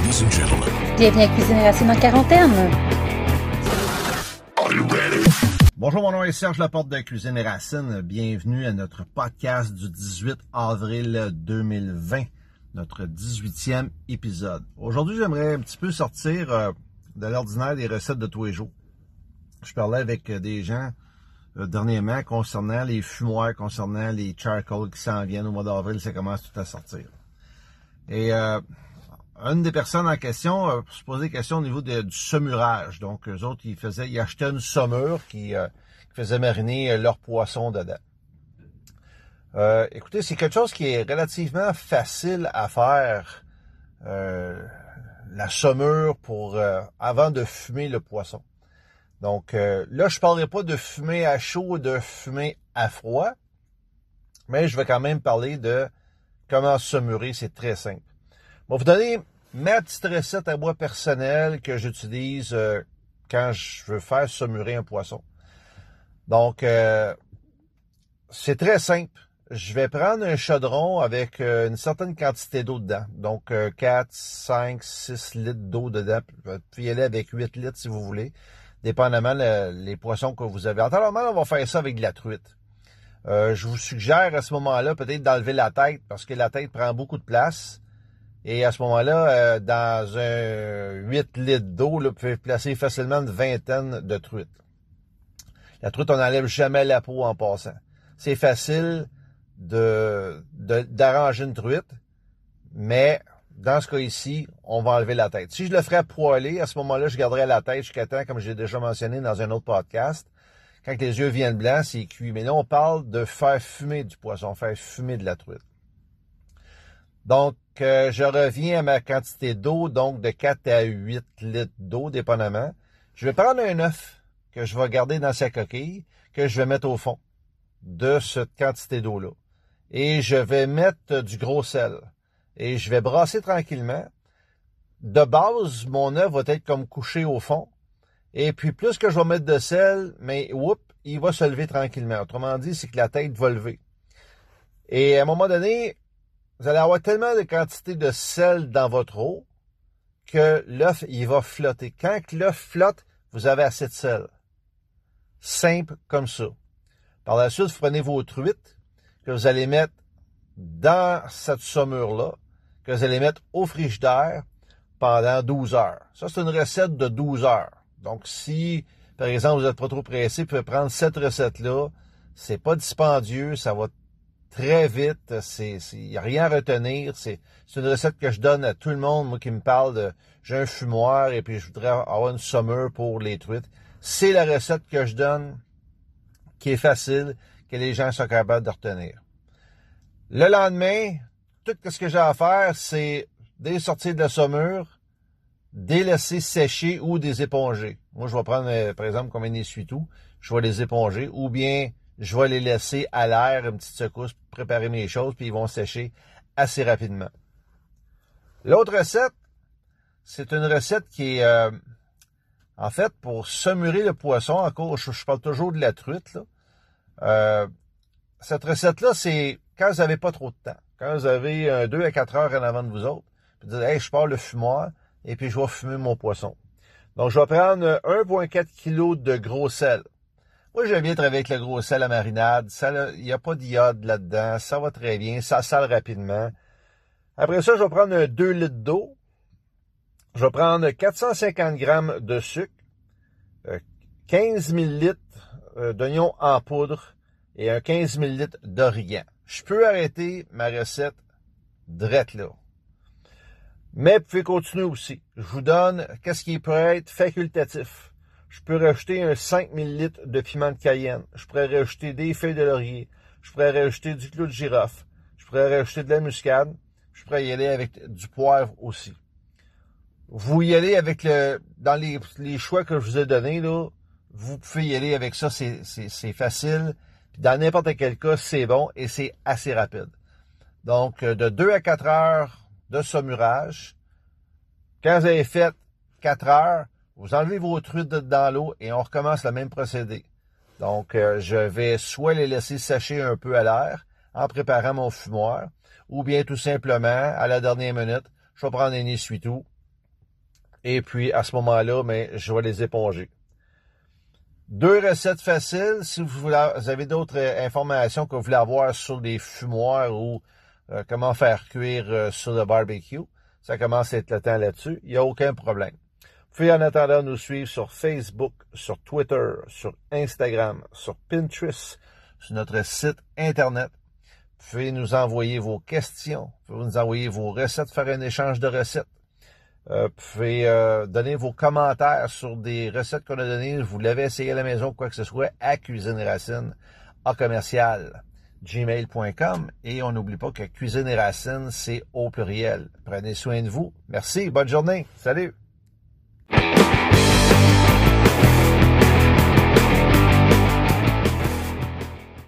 Ladies and gentlemen. Bienvenue à Cuisine Racine en quarantaine. Are you ready? Bonjour, mon nom est Serge Laporte de Cuisine Racine. Bienvenue à notre podcast du 18 avril 2020, notre 18e épisode. Aujourd'hui, j'aimerais un petit peu sortir de l'ordinaire des recettes de tous les jours. Je parlais avec des gens dernièrement concernant les fumoirs, concernant les charcoal qui s'en viennent au mois d'avril, ça commence tout à sortir. Et une des personnes en question se posait des questions au niveau du saumurage. Donc, eux autres, ils achetaient une saumure qui faisait mariner leur poisson dedans. Écoutez, c'est quelque chose qui est relativement facile à faire, la saumure avant de fumer le poisson. Donc, là, je ne parlerai pas de fumer à chaud ou de fumer à froid, mais je vais quand même parler de comment saumurer, c'est très simple. Je vais vous donner ma petite recette à moi personnelle que j'utilise quand je veux faire saumurer un poisson. Donc, c'est très simple. Je vais prendre un chaudron avec une certaine quantité d'eau dedans. Donc, 4, 5, 6 litres d'eau dedans. Vous pouvez y aller avec 8 litres si vous voulez, dépendamment les poissons que vous avez. En temps normal, on va faire ça avec de la truite. Je vous suggère à ce moment-là peut-être d'enlever la tête parce que la tête prend beaucoup de place. Et à ce moment-là, dans un 8 litres d'eau, là, vous pouvez placer facilement une vingtaine de truites. La truite, on n'enlève jamais la peau en passant. C'est facile d'arranger une truite, mais dans ce cas ici, on va enlever la tête. Si je le ferais poêler, à ce moment-là, je garderais la tête jusqu'à temps, comme j'ai déjà mentionné dans un autre podcast. Quand les yeux viennent blancs, c'est cuit. Mais là, on parle de faire fumer du poisson, faire fumer de la truite. Donc, je reviens à ma quantité d'eau, donc de 4 à 8 litres d'eau, dépendamment. Je vais prendre un œuf que je vais garder dans sa coquille, que je vais mettre au fond de cette quantité d'eau-là. Et je vais mettre du gros sel. Et je vais brasser tranquillement. De base, mon œuf va être comme couché au fond. Et puis, plus que je vais mettre de sel, mais il va se lever tranquillement. Autrement dit, c'est que la tête va lever. Et à un moment donné, vous allez avoir tellement de quantité de sel dans votre eau que l'œuf, il va flotter. Quand l'œuf flotte, vous avez assez de sel. Simple comme ça. Par la suite, vous prenez vos truites que vous allez mettre dans cette saumure-là, que vous allez mettre au frigidaire pendant 12 heures. Ça, c'est une recette de 12 heures. Donc, si, par exemple, vous n'êtes pas trop pressé, vous pouvez prendre cette recette-là. C'est pas dispendieux, ça va très vite. Il n'y a rien à retenir. C'est une recette que je donne à tout le monde, moi, qui me parle de j'ai un fumoir et puis je voudrais avoir une saumure pour les truites. C'est la recette que je donne, qui est facile, que les gens sont capables de retenir. Le lendemain, tout ce que j'ai à faire, c'est dès les sorties de la saumure, des laisser sécher ou des éponger. Moi, je vais prendre, par exemple, comme un essuie-tout, je vais les éponger, ou bien je vais les laisser à l'air, une petite secousse, pour préparer mes choses, puis ils vont sécher assez rapidement. L'autre recette, c'est une recette qui est, en fait, pour saumurer le poisson, encore, je parle toujours de la truite, là. Cette recette-là, c'est quand vous n'avez pas trop de temps, quand vous avez 2 à 4 heures en avant de vous autres, puis vous dites, hey, je pars le fumoir, et puis je vais fumer mon poisson. Donc, je vais prendre 1,4 kg de gros sel. Moi, j'aime bien travailler avec le gros sel à marinade. Il n'y a pas d'iode là-dedans. Ça va très bien. Ça sale rapidement. Après ça, je vais prendre 2 litres d'eau. Je vais prendre 450 grammes de sucre, 15 ml d'oignons en poudre et un 15 ml d'origan. Je peux arrêter ma recette drette là. Mais vous pouvez continuer aussi. Je vous donne qu'est-ce qui peut être facultatif. Je peux rajouter un 5 ml de piment de Cayenne. Je pourrais rajouter des feuilles de laurier. Je pourrais rajouter du clou de girofle. Je pourrais rajouter de la muscade. Je pourrais y aller avec du poivre aussi. Vous y allez avec dans les choix que je vous ai donnés, là, vous pouvez y aller avec ça, c'est facile. Puis dans n'importe quel cas, c'est bon et c'est assez rapide. Donc, de 2 à 4 heures de saumurage. Quand vous avez fait 4 heures, vous enlevez vos truites dans l'eau et on recommence le même procédé. Donc, je vais soit les laisser sécher un peu à l'air en préparant mon fumoir, ou bien tout simplement, à la dernière minute, je vais prendre un essuie-tout Et puis, à ce moment-là, mais je vais les éponger. 2 recettes faciles. Si vous avez d'autres informations que vous voulez avoir sur les fumoirs ou comment faire cuire sur le barbecue, ça commence à être le temps là-dessus. Il n'y a aucun problème. Vous pouvez en attendant nous suivre sur Facebook, sur Twitter, sur Instagram, sur Pinterest, sur notre site Internet. Vous pouvez nous envoyer vos questions. Vous pouvez nous envoyer vos recettes, faire un échange de recettes. Vous pouvez donner vos commentaires sur des recettes qu'on a données. Vous l'avez essayé à la maison, quoi que ce soit, à Cuisine Racine, @gmail.com. Et on n'oublie pas que Cuisine et Racine, c'est au pluriel. Prenez soin de vous. Merci, bonne journée. Salut!